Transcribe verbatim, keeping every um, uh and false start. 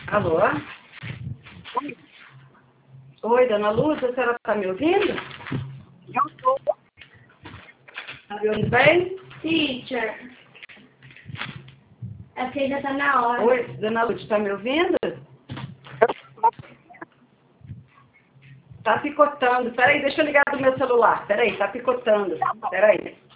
Alô? Oi, dona Lúcia, a senhora está me ouvindo? Eu estou. Está me ouvindo bem? Teacher. É porque já está na hora. Oi, dona Lúcia, está me ouvindo? Está picotando. Peraí, deixa eu ligar do meu celular. Peraí, está picotando. Peraí.